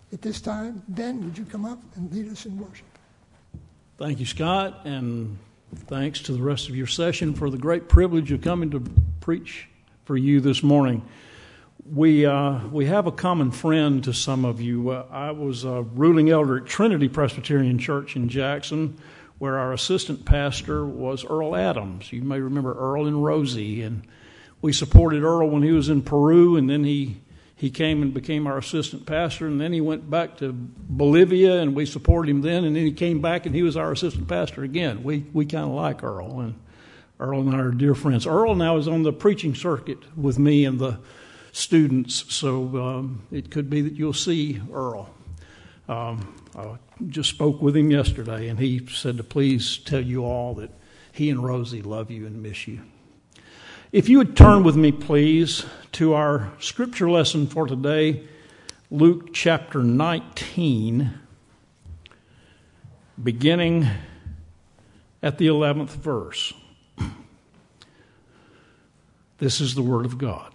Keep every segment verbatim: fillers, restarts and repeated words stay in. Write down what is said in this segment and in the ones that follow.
At this time, Ben, would you come up and lead us in worship? Thank you, Scott, and thanks to the rest of your session for the great privilege of coming to preach for you this morning. We uh, we have a common friend to some of you. Uh, I was a ruling elder at Trinity Presbyterian Church in Jackson, where our assistant pastor was Earl Adams. You may remember Earl and Rosie, and we supported Earl when he was in Peru, and then he He came and became our assistant pastor, and then he went back to Bolivia, and we supported him then, and then he came back, and he was our assistant pastor again. We we kind of like Earl, and Earl and I are dear friends. Earl now is on the preaching circuit with me and the students, so um, it could be that you'll see Earl. Um, I just spoke with him yesterday, and he said to please tell you all that he and Rosie love you and miss you. If you would turn with me, please, to our scripture lesson for today, Luke chapter nineteen, beginning at the eleventh verse. This is the word of God.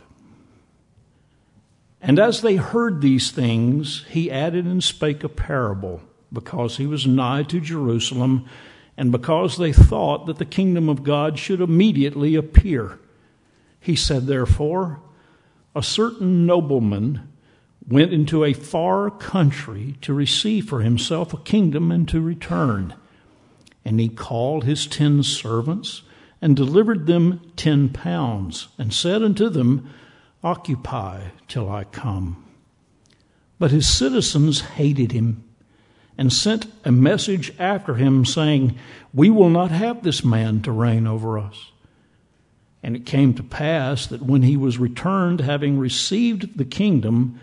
And as they heard these things, he added and spake a parable, because he was nigh to Jerusalem, and because they thought that the kingdom of God should immediately appear. He said, therefore, a certain nobleman went into a far country to receive for himself a kingdom and to return. And he called his ten servants and delivered them ten pounds and said unto them, occupy till I come. But his citizens hated him and sent a message after him saying, we will not have this man to reign over us. And it came to pass that when he was returned, having received the kingdom,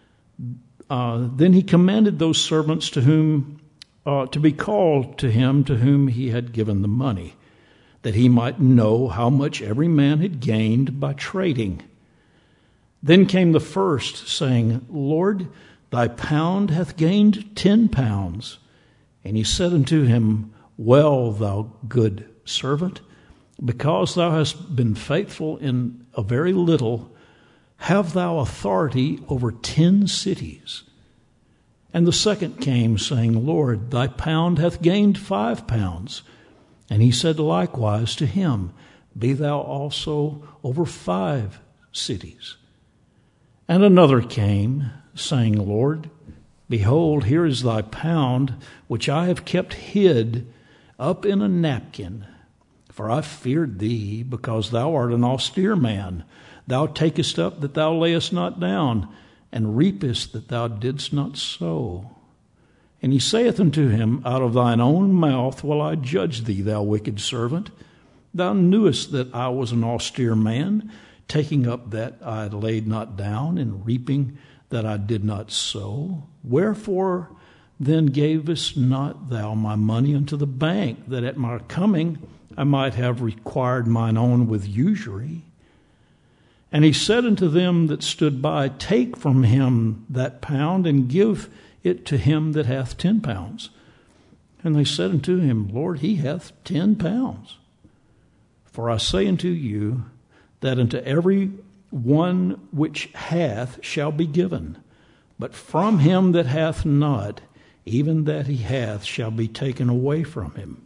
uh, then he commanded those servants to whom uh, to be called to him to whom he had given the money, that he might know how much every man had gained by trading. Then came the first, saying, Lord, thy pound hath gained ten pounds. And he said unto him, well, thou good servant, because thou hast been faithful in a very little, have thou authority over ten cities. And the second came, saying, Lord, thy pound hath gained five pounds. And he said likewise to him, be thou also over five cities. And another came, saying, Lord, behold, here is thy pound, which I have kept hid up in a napkin. For I feared thee, because thou art an austere man. Thou takest up that thou layest not down, and reapest that thou didst not sow. And he saith unto him, out of thine own mouth will I judge thee, thou wicked servant. Thou knewest that I was an austere man, taking up that I laid not down, and reaping that I did not sow. Wherefore then gavest not thou my money unto the bank, that at my coming I might have required mine own with usury? And he said unto them that stood by, take from him that pound, and give it to him that hath ten pounds. And they said unto him, Lord, he hath ten pounds. For I say unto you, that unto every one which hath shall be given, but from him that hath not, even that he hath shall be taken away from him.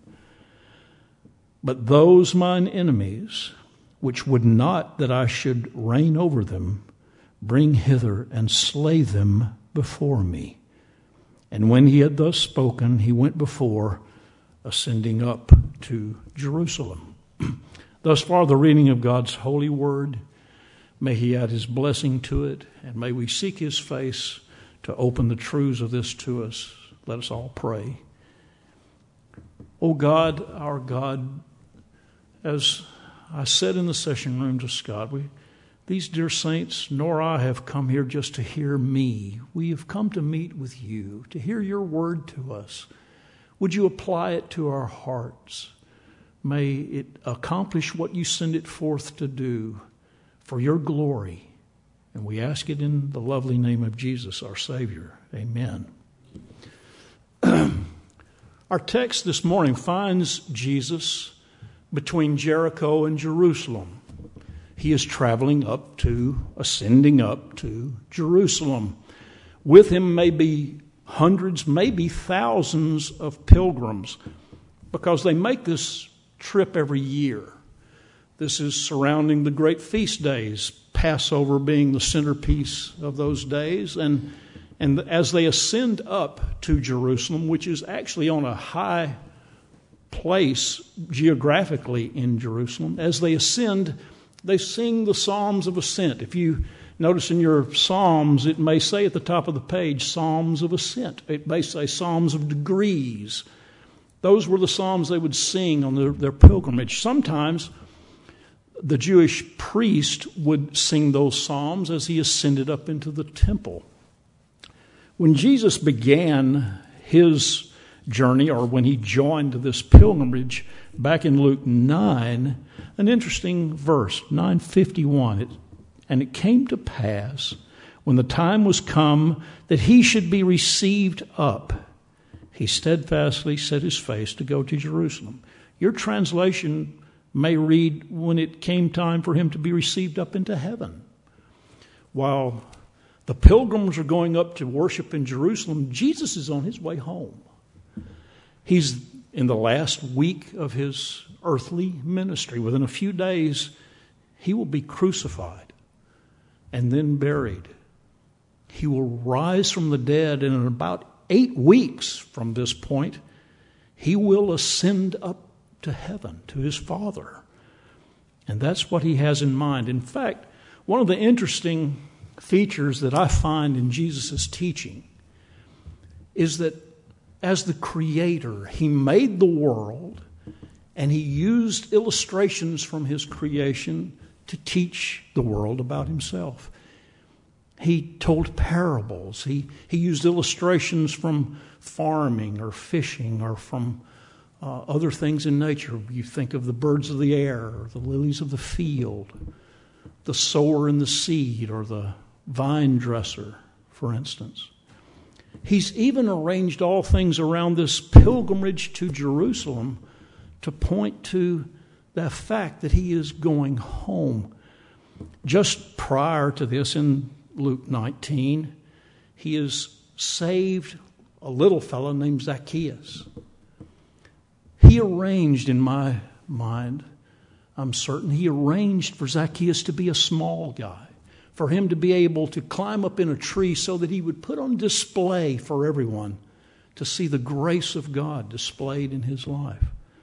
But those mine enemies, which would not that I should reign over them, bring hither and slay them before me. And when he had thus spoken, he went before, ascending up to Jerusalem. Thus far the reading of God's holy word. May he add his blessing to it, and may we seek his face to open the truths of this to us. Let us all pray. O God, our God, as I said in the session room to Scott, we, these dear saints, nor I, have come here just to hear me. We have come to meet with you, to hear your word to us. Would you apply it to our hearts? May it accomplish what you send it forth to do for your glory. And we ask it in the lovely name of Jesus, our Savior. Amen. Our text this morning finds Jesus between Jericho and Jerusalem. He is traveling up to, ascending up to Jerusalem, With him may be hundreds, maybe thousands of pilgrims, because they make this trip every year. This is surrounding the great feast days, Passover being the centerpiece of those days. And, and as they ascend up to Jerusalem, which is actually on a high place geographically in Jerusalem, as they ascend, they sing the Psalms of Ascent. If you notice in your Psalms, it may say at the top of the page, Psalms of Ascent. It may say Psalms of Degrees. Those were the psalms they would sing on their, their pilgrimage. Sometimes the Jewish priest would sing those psalms as he ascended up into the temple. When Jesus began his journey, or when he joined this pilgrimage back in Luke nine, an interesting verse, nine fifty-one, it, and it came to pass when the time was come that he should be received up, he steadfastly set his face to go to Jerusalem. Your translation may read, when it came time for him to be received up into heaven. While the pilgrims are going up to worship in Jerusalem, Jesus is on his way home. He's in the last week of his earthly ministry. Within a few days, he will be crucified and then buried. He will rise from the dead, and in about eight weeks from this point, he will ascend up to heaven, to his Father. And that's what he has in mind. In fact, one of the interesting features that I find in Jesus' teaching is that as the Creator, he made the world, and he used illustrations from his creation to teach the world about himself. He told parables. He, he used illustrations from farming or fishing or from uh, other things in nature. You think of the birds of the air, or the lilies of the field, the sower and the seed, or the vine dresser, for instance. He's even arranged all things around this pilgrimage to Jerusalem to point to the fact that he is going home. Just prior to this, in Luke nineteen, he is saved a little fellow named Zacchaeus. He arranged, in my mind, I'm certain, he arranged for Zacchaeus to be a small guy, for him to be able to climb up in a tree so that he would put on display for everyone to see the grace of God displayed in his life.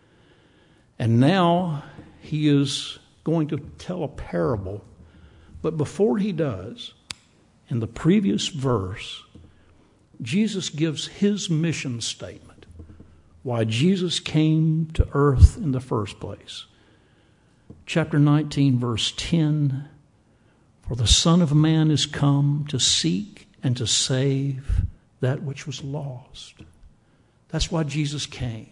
And now he is going to tell a parable. But before he does, in the previous verse, Jesus gives his mission statement, why Jesus came to earth in the first place. Chapter nineteen, verse ten, for the Son of Man is come to seek and to save that which was lost. That's why Jesus came.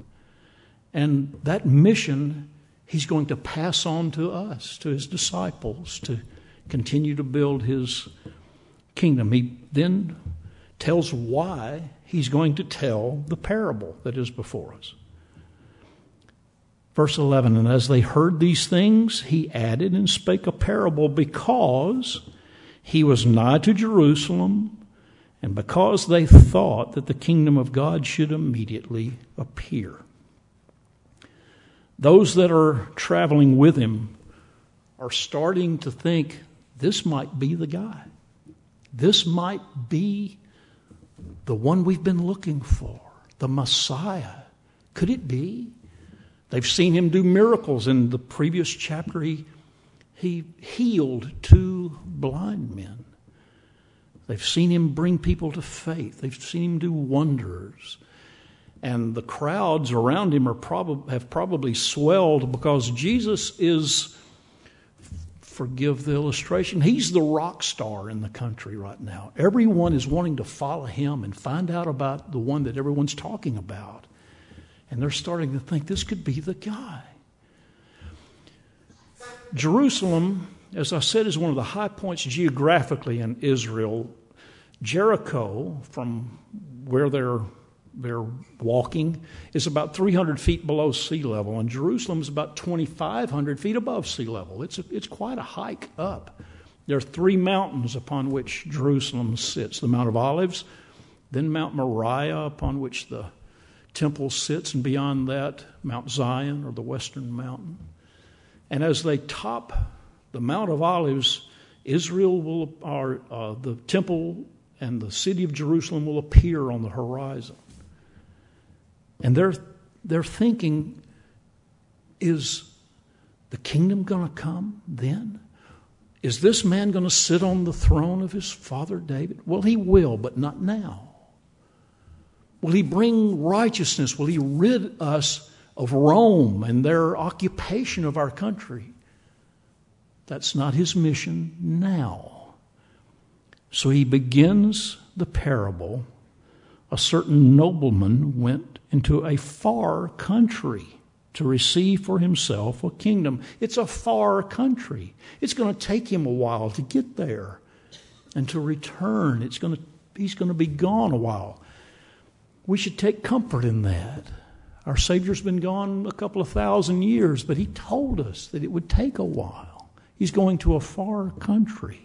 And that mission he's going to pass on to us, to his disciples, to continue to build his kingdom. He then tells why he's going to tell the parable that is before us. Verse eleven, and as they heard these things, he added and spake a parable, because he was nigh to Jerusalem, and because they thought that the kingdom of God should immediately appear. Those that are traveling with him are starting to think, this might be the guy. This might be the one we've been looking for, the Messiah. Could it be? They've seen him do miracles. In the previous chapter, he, he healed two blind men. They've seen him bring people to faith. They've seen him do wonders. And the crowds around him are prob- have probably swelled because Jesus is, forgive the illustration, he's the rock star in the country right now. Everyone is wanting to follow him and find out about the one that everyone's talking about. And they're starting to think this could be the guy. Jerusalem, as I said, is one of the high points geographically in Israel. Jericho, from where they're they're walking, is about three hundred feet below sea level, and Jerusalem is about twenty-five hundred feet above sea level. It's a, it's quite a hike up. There are three mountains upon which Jerusalem sits. The Mount of Olives, then Mount Moriah upon which the temple sits, and beyond that, Mount Zion, or the Western Mountain. And as they top the Mount of Olives, Israel will, or uh, the temple and the city of Jerusalem will appear on the horizon. And they're, they're thinking, is the kingdom going to come then? Is this man going to sit on the throne of his father David? Well, he will, but not now. Will he bring righteousness? Will he rid us of Rome and their occupation of our country? That's not his mission now. So he begins the parable. A certain nobleman went into a far country to receive for himself a kingdom. It's a far country. It's going to take him a while to get there and to return. It's going to, he's going to be gone a while. We should take comfort in that. Our Savior's been gone a couple of thousand years, but he told us that it would take a while. He's going to a far country.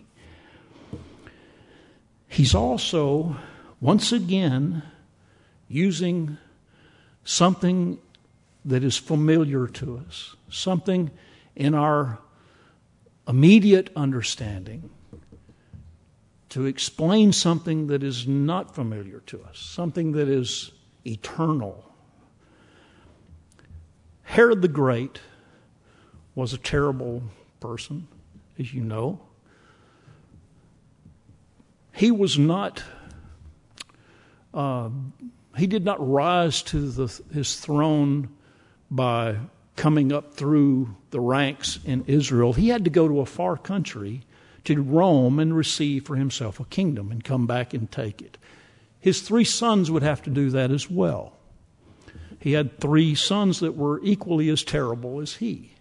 He's also, once again, using something that is familiar to us, something in our immediate understanding, to explain something that is not familiar to us, something that is eternal. Herod the Great was a terrible person, as you know. He was not, uh, he did not rise to the, his throne by coming up through the ranks in Israel. He had to go to a far country, to Rome, and receive for himself a kingdom and come back and take it. His three sons would have to do that as well. He had three sons that were equally as terrible as he.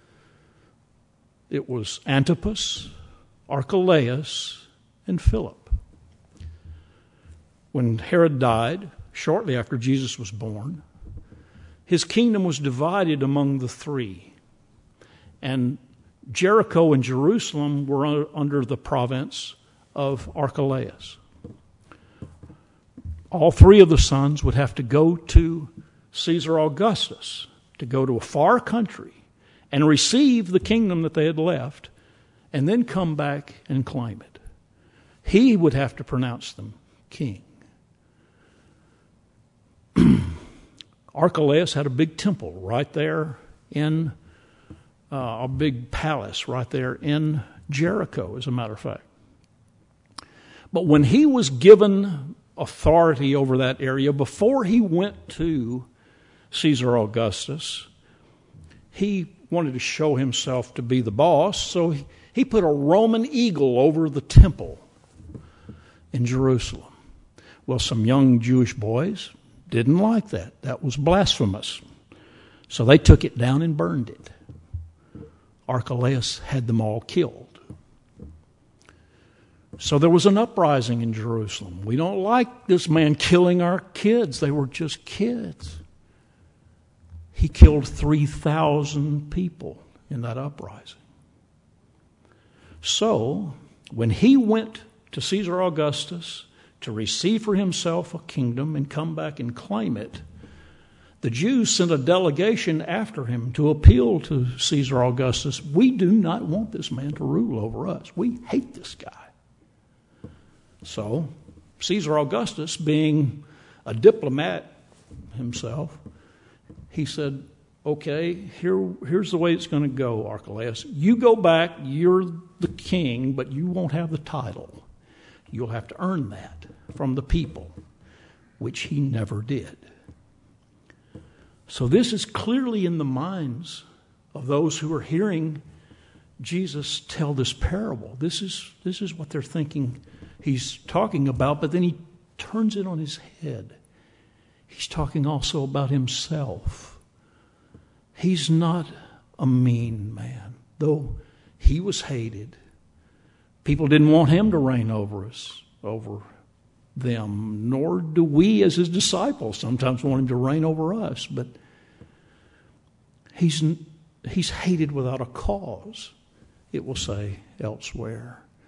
It was Antipas, Archelaus, and Philip. When Herod died, shortly after Jesus was born, his kingdom was divided among the three. And Jericho and Jerusalem were under the province of Archelaus. All three of the sons would have to go to Caesar Augustus, to go to a far country and receive the kingdom that they had left, and then come back and claim it. He would have to pronounce them king. Archelaus had a big temple right there in uh, a big palace right there in Jericho, as a matter of fact. But when he was given authority over that area, before he went to Caesar Augustus, he wanted to show himself to be the boss, so he, he put a Roman eagle over the temple in Jerusalem. Well, some young Jewish boys didn't like that. That was blasphemous. So they took it down and burned it. Archelaus had them all killed. So there was an uprising in Jerusalem. We don't like this man killing our kids. They were just kids. He killed three thousand people in that uprising. So when he went to Caesar Augustus to receive for himself a kingdom and come back and claim it, the Jews sent a delegation after him to appeal to Caesar Augustus. We do not want this man to rule over us. We hate this guy. So Caesar Augustus, being a diplomat himself, he said, okay, here, here's the way it's going to go, Archelaus. You go back, you're the king, but you won't have the title. You'll have to earn that from the people, which he never did. So this is clearly in the minds of those who are hearing Jesus tell this parable. This is, this is what they're thinking he's talking about, but then he turns it on his head. He's talking also about himself. He's not a mean man, though he was hated. People didn't want him to reign over us, over them, nor do we as his disciples sometimes want him to reign over us. But he's, he's hated without a cause, it will say elsewhere.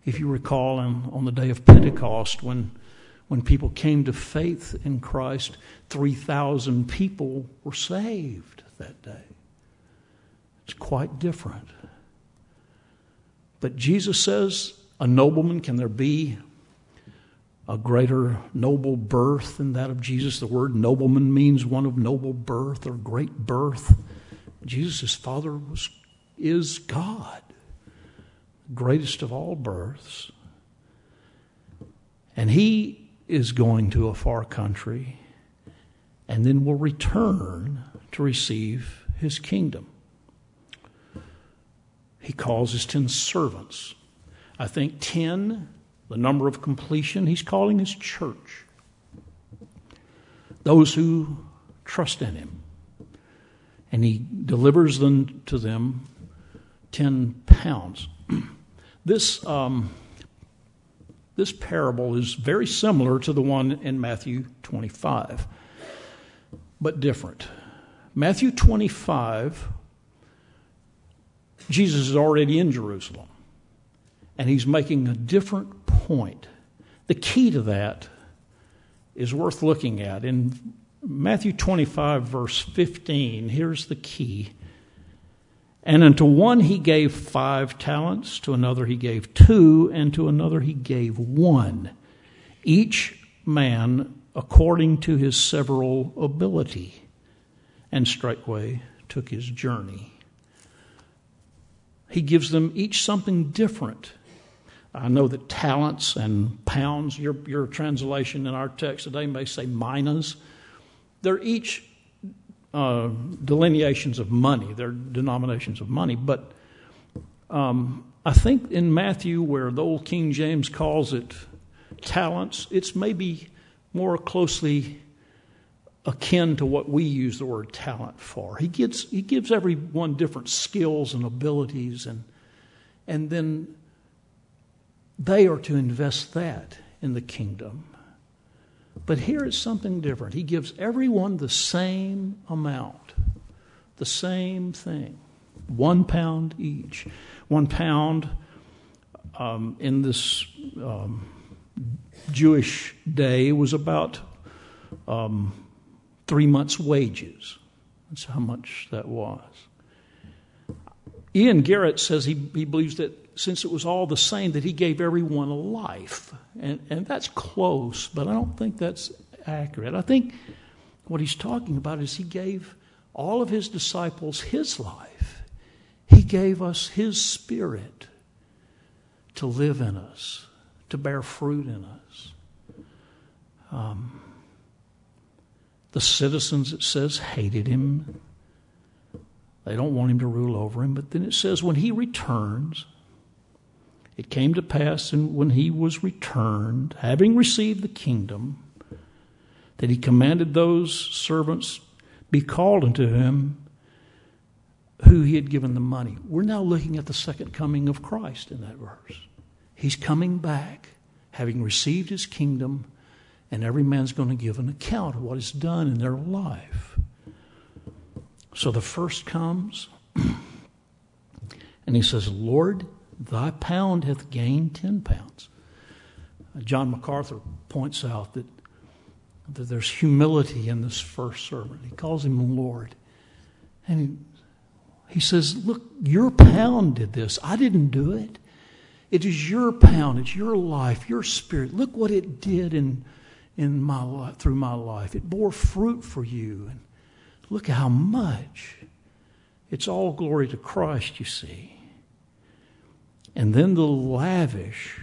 If you recall, on, on the day of Pentecost, when when people came to faith in Christ, three thousand people were saved that day. It's quite different. But Jesus says, a nobleman, can there be a greater noble birth than that of Jesus? The word nobleman means one of noble birth or great birth. Jesus' father was is God, greatest of all births. And he is going to a far country and then will return to receive his kingdom. He calls his ten servants. I think ten, the number of completion, he's calling his church. Those who trust in him. And he delivers them to them ten pounds. This um, this parable is very similar to the one in Matthew twenty-five, but different. Matthew twenty-five, Jesus is already in Jerusalem, and he's making a different point. The key to that is worth looking at. In Matthew twenty-five, verse fifteen, here's the key. And unto one he gave five talents, to another he gave two, and to another he gave one, each man according to his several ability, and straightway took his journey. He gives them each something different. I know that talents and pounds, your, your translation in our text today may say minas. They're each uh, delineations of money. They're denominations of money. But um, I think in Matthew, where the old King James calls it talents, it's maybe more closely akin to what we use the word talent for. He gives he gives everyone different skills and abilities, and and then they are to invest that in the kingdom. But here it's something different. He gives everyone the same amount, the same thing, one pound each. One pound um, in this um, Jewish day was about um, three months' wages. That's how much that was. Ian Garrett says he, he believes that since it was all the same, that he gave everyone a life. And, and that's close, but I don't think that's accurate. I think what he's talking about is he gave all of his disciples his life. He gave us his spirit to live in us, to bear fruit in us. Um, the citizens, it says, hated him. They don't want him to rule over him. But then it says when he returns, it came to pass, and when he was returned, having received the kingdom, that he commanded those servants be called unto him who he had given the money. We're now looking at the second coming of Christ in that verse. He's coming back, having received his kingdom, and every man's going to give an account of what is done in their life. So the first comes, and he says, Lord, thy pound hath gained ten pounds. John MacArthur points out that, that there's humility in this first servant. He calls him Lord. And he, he says, look, your pound did this. I didn't do it. It is your pound. It's your life, your spirit. Look what it did in, in my life, through my life. It bore fruit for you. And look how much. It's all glory to Christ, you see. And then the lavish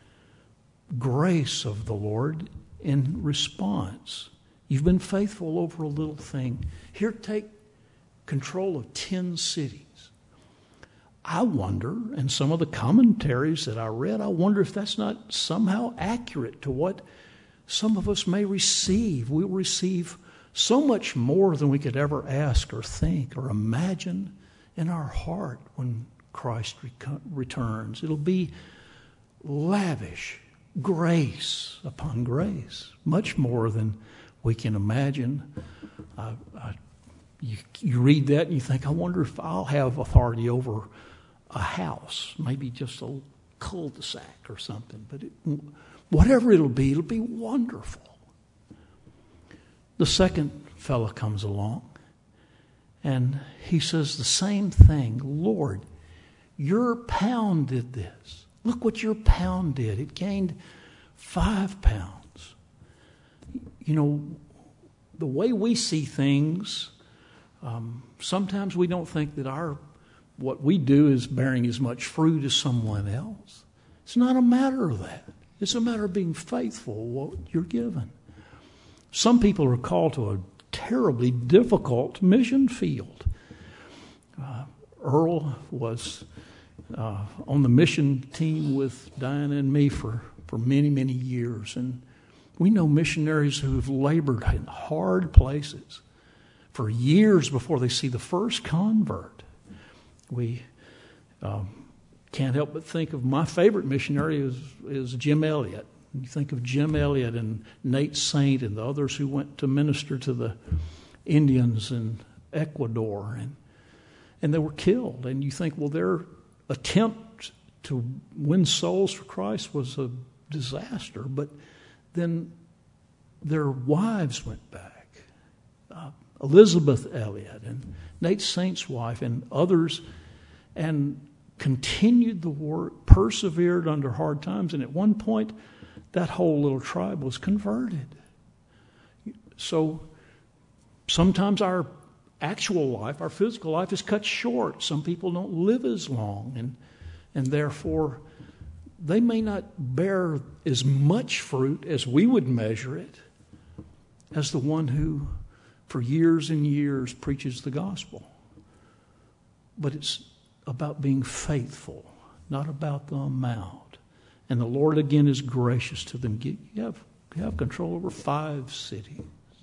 grace of the Lord in response. You've been faithful over a little thing. Here, take control of ten cities. I wonder, and some of the commentaries that I read, I wonder if that's not somehow accurate to what some of us may receive. We'll receive so much more than we could ever ask or think or imagine in our heart when Christ returns. It'll be lavish, grace upon grace, much more than we can imagine. Uh, I, you, you read that and you think, I wonder if I'll have authority over a house, maybe just a cul-de-sac or something. But it, whatever it'll be, it'll be wonderful. The second fella comes along, and he says the same thing. Lord, your pound did this. Look what your pound did. It gained five pounds. You know, the way we see things, um, sometimes we don't think that our what we do is bearing as much fruit as someone else. It's not a matter of that. It's a matter of being faithful what you're given. Some people are called to a terribly difficult mission field. Uh, Earl was uh, on the mission team with Diana and me for, for many, many years. And we know missionaries who have labored in hard places for years before they see the first convert. We um, can't help but think of my favorite missionary is, is Jim Elliot. You think of Jim Elliot and Nate Saint and the others who went to minister to the Indians in Ecuador, and and they were killed. And you think, well, their attempt to win souls for Christ was a disaster, but then their wives went back. Uh, Elizabeth Elliot and Nate Saint's wife and others, and continued the work, persevered under hard times, and at one point, that whole little tribe was converted. So sometimes our actual life, our physical life, is cut short. Some people don't live as long, and and therefore they may not bear as much fruit as we would measure it as the one who for years and years preaches the gospel. But it's about being faithful, not about the amount. And the Lord again is gracious to them. You have, you have control over five cities.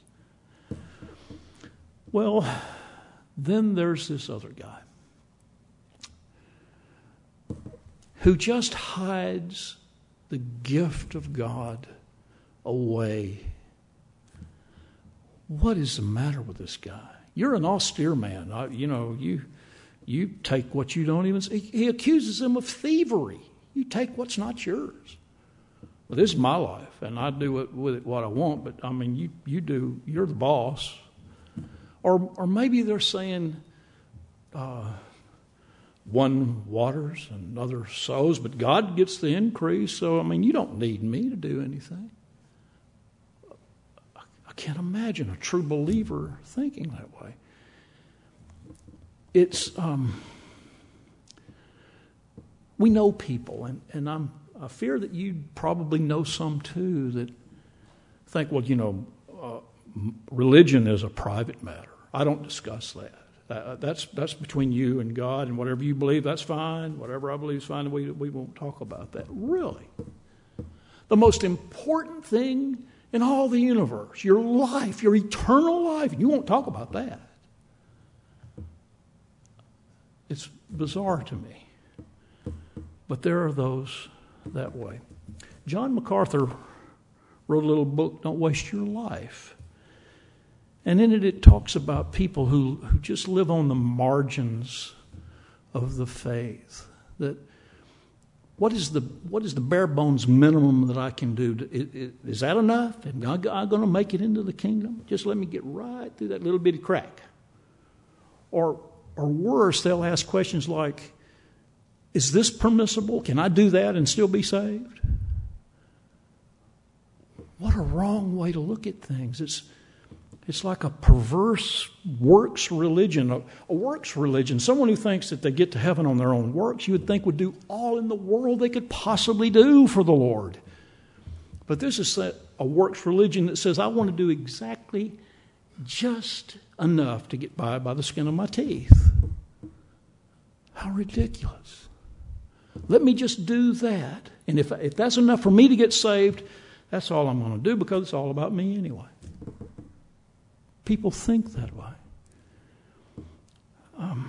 Well, then there's this other guy who just hides the gift of God away. What is the matter with this guy? You're an austere man. I, you know, you you take what you don't even see. He accuses him of thievery. You take what's not yours. Well, this is my life, and I do it with it what I want, but, I mean, you, you do, you're the boss. Or or maybe they're saying, uh, one waters and other sows, but God gets the increase, so, I mean, you don't need me to do anything. I can't imagine a true believer thinking that way. It's, um, we know people, and, and I'm, I fear that you probably know some too that think, well, you know, uh, religion is a private matter. I don't discuss that. Uh, that's that's between you and God, and whatever you believe, that's fine. Whatever I believe is fine, and we, we won't talk about that. Really? The most important thing in all the universe, your life, your eternal life, and you won't talk about that. It's bizarre to me. But there are those that way. John MacArthur wrote a little book, Don't Waste Your Life. And in it, it talks about people who, who just live on the margins of the faith. That what is the what is the bare bones minimum that I can do? Is, is that enough? Am I, I going to make it into the kingdom? Just let me get right through that little bitty crack. Or or worse, they'll ask questions like, is this permissible? Can I do that and still be saved? What a wrong way to look at things. It's It's like a perverse works religion, a, a works religion. Someone who thinks that they get to heaven on their own works, you would think would do all in the world they could possibly do for the Lord. But this is a, a works religion that says, I want to do exactly just enough to get by by the skin of my teeth. How ridiculous. Let me just do that. And if, if that's enough for me to get saved, that's all I'm going to do because it's all about me anyway. People think that way. Um,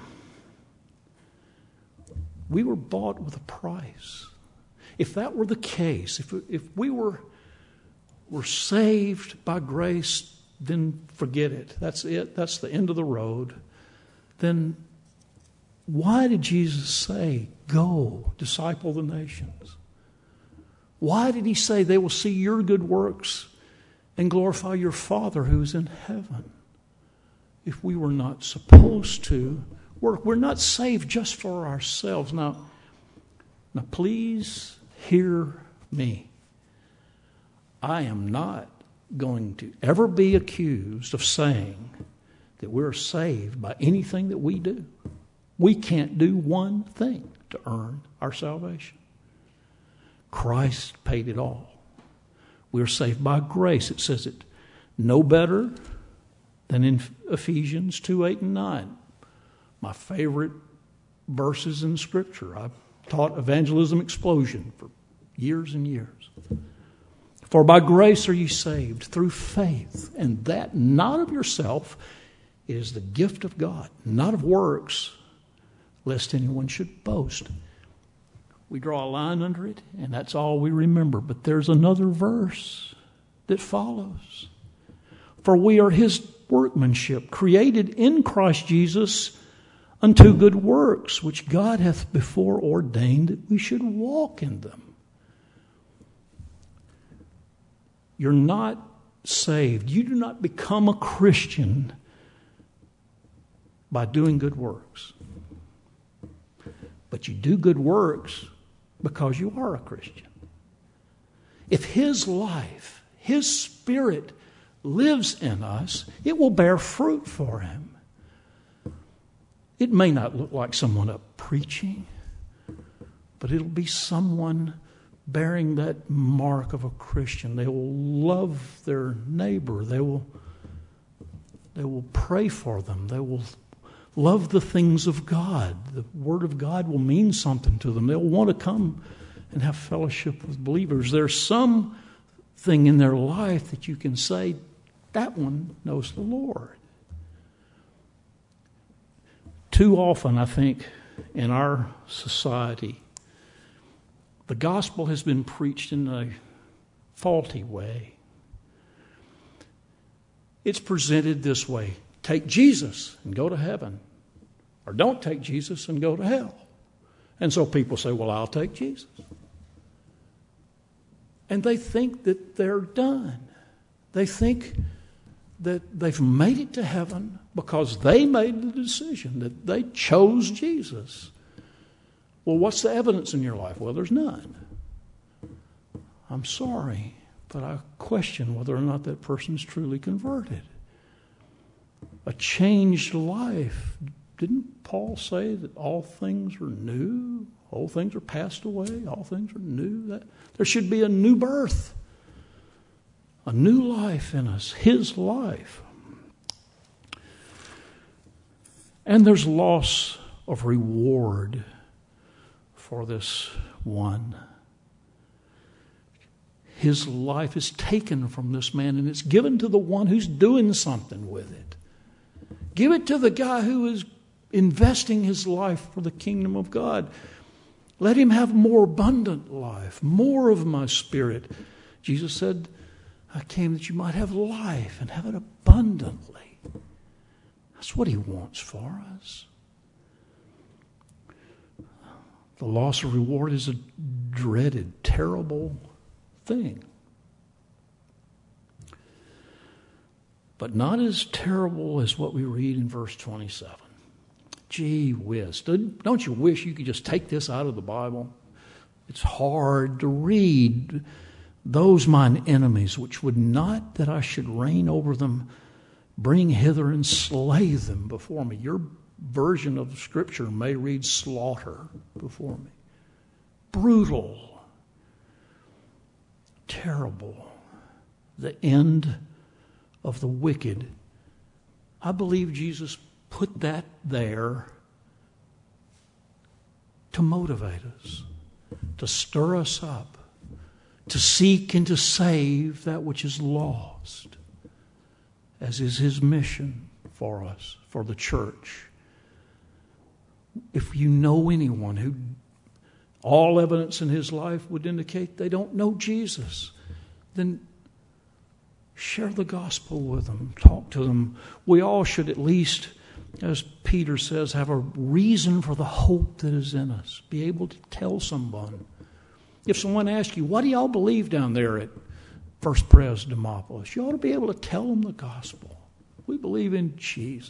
we were bought with a price. If that were the case, if if we were were saved by grace, then forget it. That's it. That's the end of the road. Then why did Jesus say, Go, disciple the nations. Why did he say they will see your good works and glorify your Father who is in heaven? If we were not supposed to work, we're not saved just for ourselves. Now, now please hear me. I am not going to ever be accused of saying that we're saved by anything that we do. We can't do one thing to earn our salvation. Christ paid it all. We're saved by grace. It says it no better than in Ephesians two, eight, and nine. My favorite verses in Scripture. I've taught Evangelism Explosion for years and years. For by grace are you saved through faith, and that not of yourself. It is the gift of God, not of works, lest anyone should boast. We draw a line under it, and that's all we remember. But there's another verse that follows. For we are his workmanship, created in Christ Jesus unto good works, which God hath before ordained that we should walk in them. You're not saved. You do not become a Christian by doing good works. But you do good works because you are a Christian. If his life, his Spirit lives in us, it will bear fruit for him. It may not look like someone up preaching, but it'll be someone bearing that mark of a Christian. They will love their neighbor. They will, they will pray for them. They will love the things of God. The Word of God will mean something to them. They'll want to come and have fellowship with believers. There's something in their life that you can say, that one knows the Lord. Too often, I think, in our society, the gospel has been preached in a faulty way. It's presented this way. Take Jesus and go to heaven. Or don't take Jesus and go to hell. And so people say, well, I'll take Jesus. And they think that they're done. They think that they've made it to heaven because they made the decision, that they chose Jesus. Well, what's the evidence in your life? Well, there's none. I'm sorry, but I question whether or not that person's truly converted. A changed life. Didn't Paul say that all things are new? All things are passed away. All things are new. That, there should be a new birth. A new life in us. His life. And there's loss of reward for this one. His life is taken from this man and it's given to the one who's doing something with it. Give it to the guy who is investing his life for the kingdom of God. Let him have more abundant life, more of my Spirit. Jesus said, I came that you might have life and have it abundantly. That's what he wants for us. The loss of reward is a dreaded, terrible thing. But not as terrible as what we read in verse twenty-seven. Gee whiz. Don't you wish you could just take this out of the Bible? It's hard to read. Those mine enemies, which would not that I should reign over them, bring hither and slay them before me. Your version of the Scripture may read slaughter before me. Brutal. Terrible. The end of the wicked. I believe Jesus put that there to motivate us, to stir us up, to seek and to save that which is lost, as is his mission for us, for the church. If you know anyone who all evidence in his life would indicate they don't know Jesus, then share the gospel with them. Talk to them. We all should at least as Peter says, have a reason for the hope that is in us. Be able to tell someone. If someone asks you, what do y'all believe down there at First Pres Demopolis? You ought to be able to tell them the gospel. We believe in Jesus.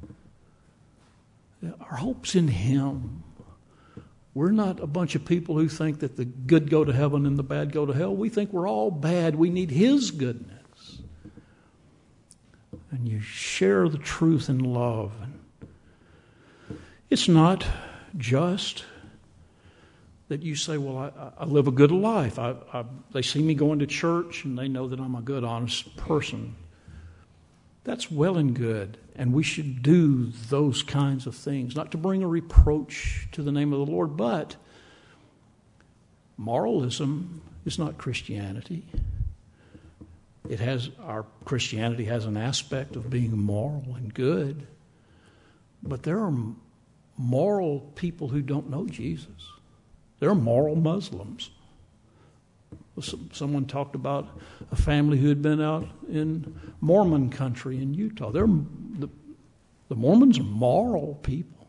Our hope's in Him. We're not a bunch of people who think that the good go to heaven and the bad go to hell. We think we're all bad. We need His goodness. And you share the truth in love. It's not just that you say, well, I, I live a good life. I, I, they see me going to church and they know that I'm a good, honest person. That's well and good. And we should do those kinds of things, not to bring a reproach to the name of the Lord, but moralism is not Christianity. It has, our Christianity has an aspect of being moral and good, but there are moral people who don't know Jesus. There are moral Muslims. Someone talked about a family who had been out in Mormon country in Utah. They're, the, the Mormons are moral people.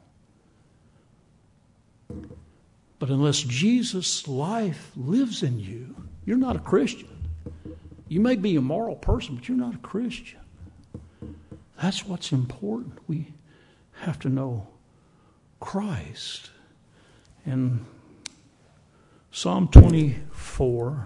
But unless Jesus' life lives in you, you're not a Christian. You may be a moral person, but you're not a Christian. That's what's important. We have to know Christ. And Psalm twenty-four,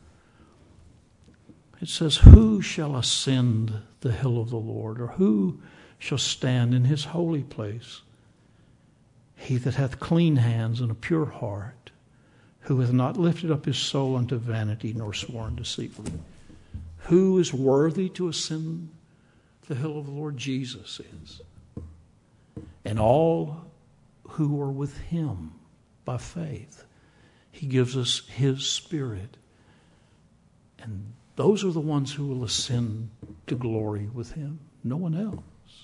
it says, who shall ascend the hill of the Lord, or who shall stand in His holy place? He that hath clean hands and a pure heart, who hath not lifted up his soul unto vanity, nor sworn deceitfully. Who is worthy to ascend the hill of the Lord? Jesus is. And all who are with Him by faith. He gives us His Spirit. And those are the ones who will ascend to glory with Him. No one else.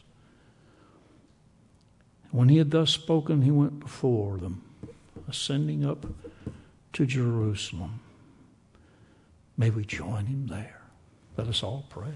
When He had thus spoken, He went before them, ascending up to Jerusalem. May we join Him there. Let us all pray.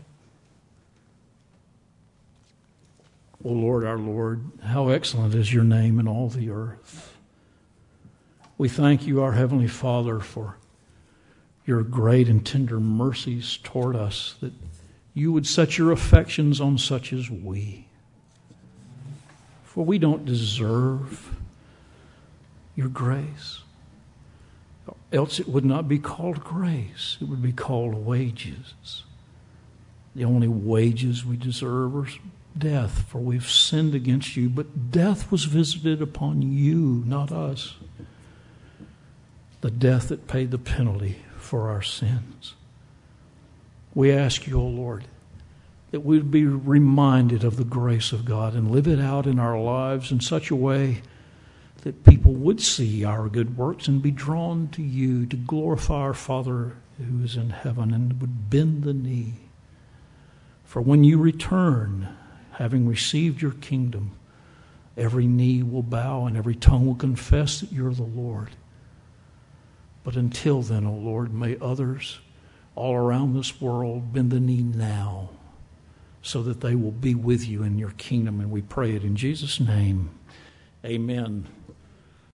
O Lord, our Lord, how excellent is Your name in all the earth. We thank You, our Heavenly Father, for Your great and tender mercies toward us, that You would set Your affections on such as we. For we don't deserve Your grace. Else it would not be called grace. It would be called wages. The only wages we deserve are death, for we've sinned against You. But death was visited upon You, not us. The death that paid the penalty for our sins. We ask You, O Lord, that we'd be reminded of the grace of God and live it out in our lives in such a way that people would see our good works and be drawn to You to glorify our Father who is in heaven, and would bend the knee. For when You return, having received Your kingdom, every knee will bow and every tongue will confess that You're the Lord. But until then, O Lord, may others all around this world bend the knee now, so that they will be with You in Your kingdom. And we pray it in Jesus' name. Amen.